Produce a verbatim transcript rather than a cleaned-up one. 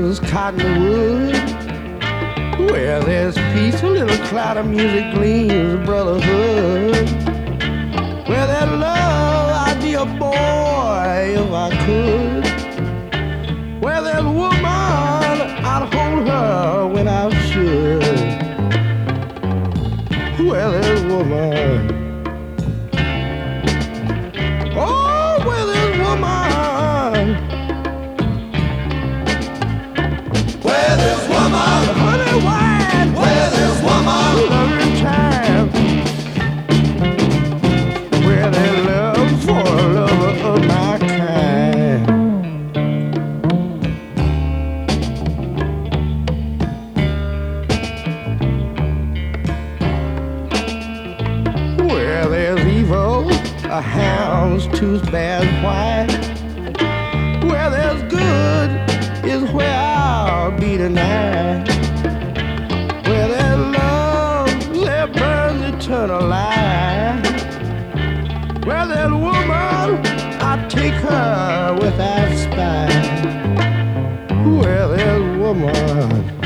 roses, cottonwood. Where there's peace, a little cloud of music gleams, brotherhood. Where there's love, I'd be a boy if I could. Where there's woman, I'd hold her when I should. Where there's woman, oh, where there's woman, Where there's woman, honey wine, where there's woman, loving time. Where there's love for a lover of my kind. Where there's evil, a hound's tooth bears white. Where there's good is where I'll be tonight. Where there's love, there burns eternal light. Where there's woman, I take her without spite. Where there's woman,